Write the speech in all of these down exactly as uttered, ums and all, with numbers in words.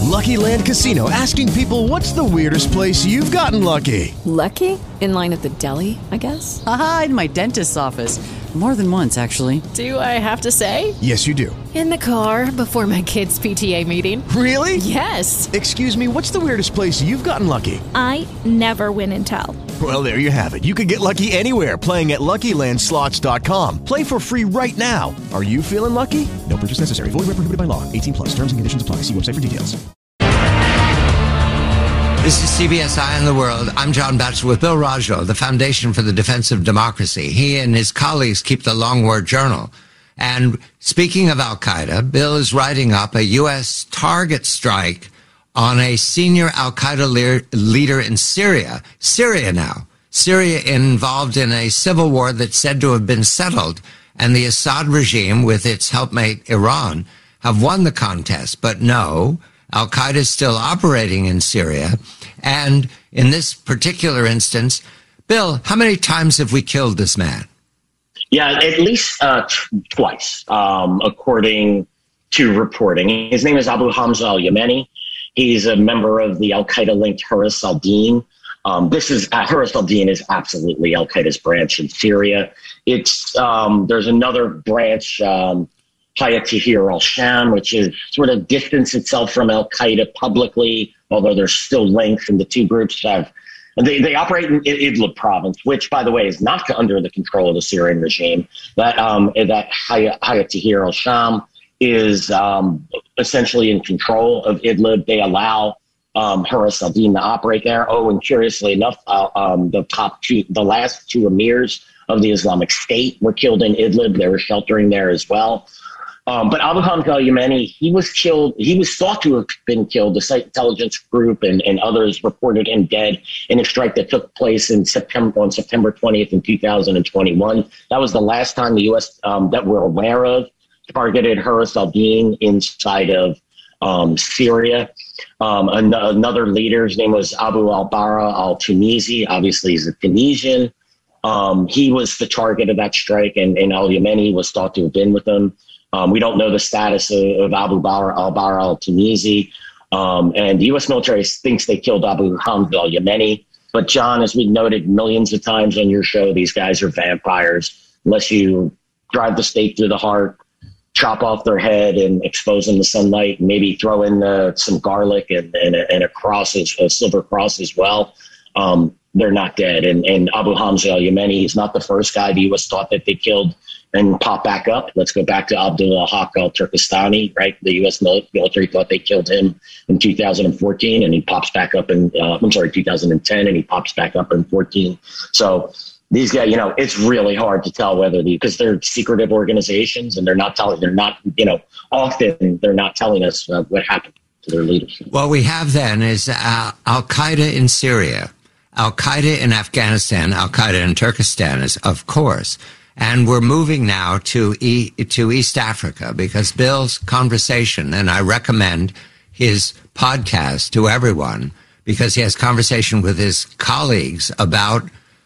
Lucky Land Casino, asking people, what's the weirdest place you've gotten lucky? Lucky? In line at the deli, I guess? Aha, in my dentist's office. More than once, actually. Do I have to say? Yes, you do. In the car before my kids' P T A meeting. Really? Yes. Excuse me, what's the weirdest place you've gotten lucky? I never win and tell. Well, there you have it. You can get lucky anywhere, playing at Lucky Land Slots dot com. Play for free right now. Are you feeling lucky? No purchase necessary. Void where prohibited by law. eighteen plus. Terms and conditions apply. See website for details. This is C B S Eye on the World. I'm John Batchelor with Bill Rajo, the Foundation for the Defense of Democracy. He and his colleagues keep the Long War Journal. And speaking of al-Qaeda, Bill is writing up a U S target strike on a senior al-Qaeda le- leader in Syria. Syria now. Syria involved in a civil war that's said to have been settled. And the Assad regime, with its helpmate Iran, have won the contest. But no, al-Qaeda is still operating in Syria. And in this particular instance, Bill, how many times have we killed this man? Yeah, at least uh, t- twice, um, according to reporting. His name is Abu Hamza al-Yemeni. He's a member of the al-Qaeda-linked Haras al-Din. Um, this is uh, Haras al-Din is absolutely al-Qaeda's branch in Syria. It's um, there's another branch, um, Hayat Tahrir al-Sham, which is sort of distanced itself from al-Qaeda publicly, although there's still links, and the two groups have. And they, they operate in Idlib province, which, by the way, is not under the control of the Syrian regime. That um, that Hayat, Hayat Tahrir al-Sham is um, essentially in control of Idlib. They allow um, Haras al-Din to operate there. Oh, and curiously enough, uh, um, the top two, the last two emirs of the Islamic State were killed in Idlib. They were sheltering there as well. Um, but Abu Hamza al-Yemeni, he was killed. He was thought to have been killed. The Site Intelligence Group and, and others reported him dead in a strike that took place in September on September twentieth in two thousand twenty-one. That was the last time the U S um, that we're aware of targeted Haras al-Din inside of um, Syria. Um, an- another leader, his name was Abu al-Bara al-Tunisi. Obviously, he's a Tunisian. Um, he was the target of that strike, and, and al-Yemeni was thought to have been with him. Um, we don't know the status of, of Abu Bara al-Bara al-Tunisi. Um, and the U S military thinks they killed Abu Hamza al-Yemeni. But, John, as we noted millions of times on your show, these guys are vampires. Unless you drive the stake through the heart, chop off their head and expose them to sunlight, and maybe throw in uh, some garlic and, and, a, and a cross, a silver cross as well, um, they're not dead. And, and Abu Hamza al-Yemeni is not the first guy the U S thought that they killed and pop back up. Let's go back to Abdullah Haq al-Turkestani, right? The U S military thought they killed him in two thousand fourteen, and he pops back up in, uh, I'm sorry, two thousand ten, and he pops back up in fourteen. So these guys, you know, it's really hard to tell whether the, because they're secretive organizations, and they're not telling, they're not, you know, often they're not telling us uh, what happened to their leadership. What we have then is uh, Al-Qaeda in Syria, Al-Qaeda in Afghanistan, Al-Qaeda in Turkestan, is, of course. And we're moving now to e- to East Africa, because Bill's conversation, and I recommend his podcast to everyone, because he has conversation with his colleagues about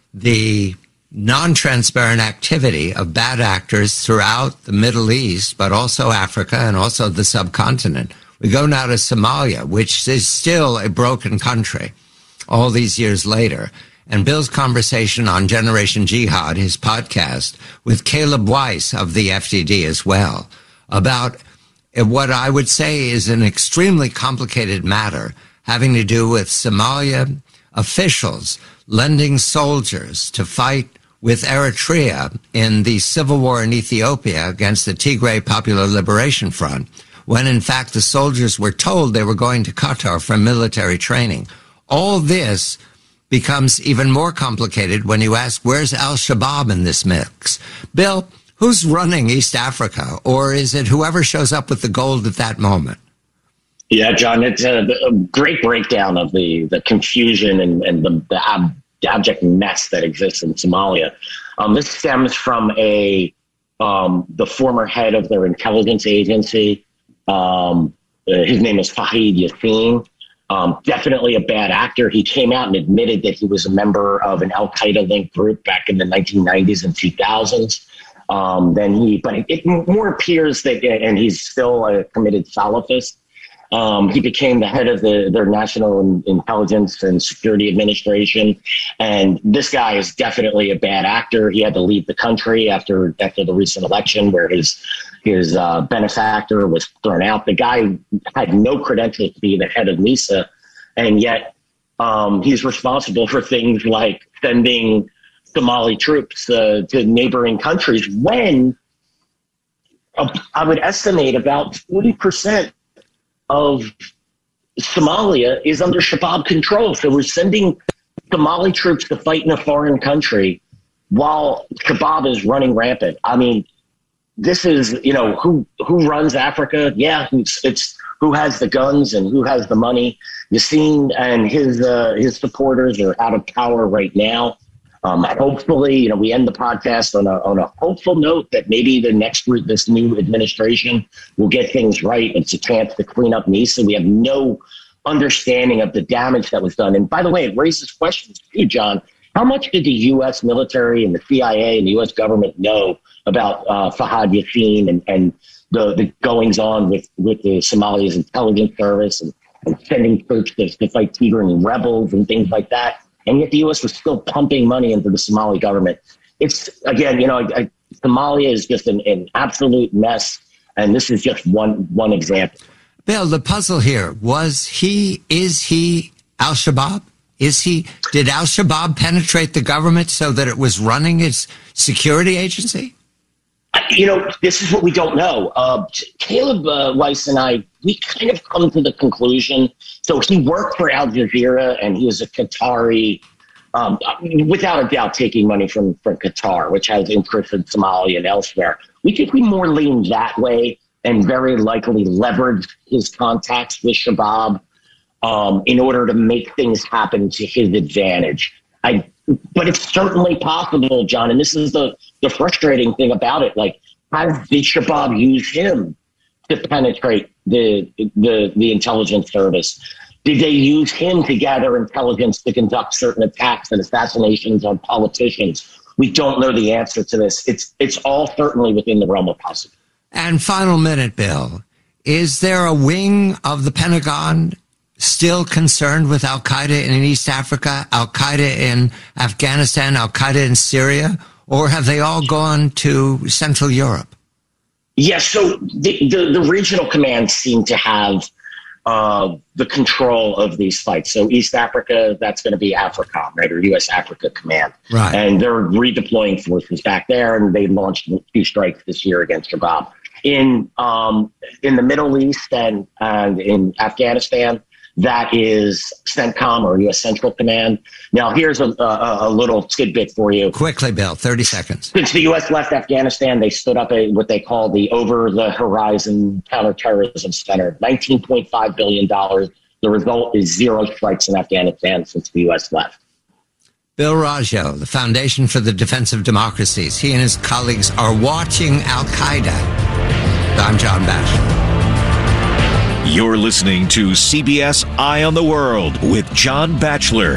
the non-transparent activity of bad actors throughout the Middle East, but also Africa and also the subcontinent. We go now to Somalia, which is still a broken country all these years later. And Bill's conversation on Generation Jihad, his podcast, with Caleb Weiss of the F D D as well, about what I would say is an extremely complicated matter having to do with Somalia officials lending soldiers to fight with Eritrea in the civil war in Ethiopia against the Tigray Popular Liberation Front, when in fact the soldiers were told they were going to Qatar for military training. All this becomes even more complicated when you ask, where's Al-Shabaab in this mix? Bill, who's running East Africa? Or is it whoever shows up with the gold at that moment? Yeah, John, it's a, a great breakdown of the, the confusion and, and the, the, ab, the abject mess that exists in Somalia. Um, this stems from a um, the former head of their intelligence agency. Um, uh, his name is Fahid Yassin. Um, definitely a bad actor. He came out and admitted that he was a member of an Al-Qaeda linked group back in the nineteen nineties and two thousands. Um, then he, but it, it more appears that, and he's still a committed Salafist. Um, he became the head of the, their National Intelligence and Security Administration. And this guy is definitely a bad actor. He had to leave the country after after the recent election where his his uh, benefactor was thrown out. The guy had no credentials to be the head of NISA, and yet um, he's responsible for things like sending Somali troops uh, to neighboring countries when uh, I would estimate about forty percent of Somalia is under Shabaab control. So we're sending Somali troops to fight in a foreign country while Shabaab is running rampant. I mean, this is, you know, who who runs Africa? Yeah, it's, it's who has the guns and who has the money. Yassine and his uh, his supporters are out of power right now. Um, hopefully, you know, we end the podcast on a on a hopeful note that maybe the next this new administration will get things right. It's a chance to clean up NISA. We have no understanding of the damage that was done. And by the way, it raises questions too, John. How much did the U S military and the C I A and the U S government know about uh, Fahad Yassine and, and the, the goings on with, with the Somalia's intelligence service and, and sending troops to, to fight Tigray rebels and things like that? And yet the U S was still pumping money into the Somali government. It's, again, you know, I, I, Somalia is just an, an absolute mess. And this is just one one example. Bill, the puzzle here, was he, is he al-Shabaab? Is he, did al-Shabaab penetrate the government so that it was running its security agency? You know, this is what we don't know. Uh, Caleb uh, Weiss and I, we kind of come to the conclusion. So he worked for Al Jazeera, and he was a Qatari, um, without a doubt, taking money from, from Qatar, which has interests in Somalia and elsewhere. We think we more lean that way and very likely leveraged his contacts with Shabaab um, in order to make things happen to his advantage. I, but it's certainly possible, John, and this is the, the frustrating thing about it. Like, how did Shabaab use him to penetrate the, the, the intelligence service? Did they use him to gather intelligence to conduct certain attacks and assassinations on politicians? We don't know the answer to this. It's, it's all certainly within the realm of possibility. And final minute, Bill, is there a wing of the Pentagon still concerned with Al-Qaeda in East Africa, Al-Qaeda in Afghanistan, Al-Qaeda in Syria, or have they all gone to Central Europe? Yes, so the, the, the regional commands seem to have uh, the control of these fights. So East Africa, that's going to be AFRICOM, right, or U S Africa Command. Right. And they're redeploying forces back there, and they launched two strikes this year against Shabaab. In, um, in the Middle East and, and in Afghanistan, that is CENTCOM, or U S Central Command. Now, here's a, a, a little tidbit for you. Quickly, Bill, thirty seconds. Since the U S left Afghanistan, they stood up a what they call the Over-the-Horizon Counterterrorism Center, nineteen point five billion dollars. The result is zero strikes in Afghanistan since the U S left. Bill Raggio, the Foundation for the Defense of Democracies. He and his colleagues are watching Al-Qaeda. I'm John Batchelor. You're listening to C B S Eye on the World with John Batchelor.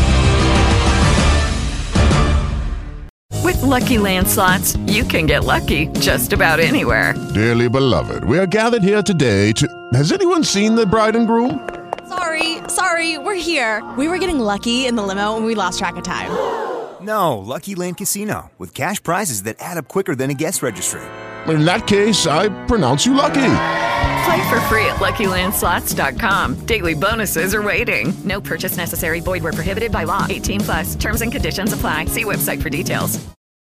With Lucky Land Slots, you can get lucky just about anywhere. Dearly beloved, we are gathered here today to... Has anyone seen the bride and groom? Sorry, sorry, we're here. We were getting lucky in the limo and we lost track of time. No, Lucky Land Casino, with cash prizes that add up quicker than a guest registry. In that case, I pronounce you lucky. Play for free at Lucky Land Slots dot com. Daily bonuses are waiting. No purchase necessary. Void where prohibited by law. eighteen plus. Terms and conditions apply. See website for details.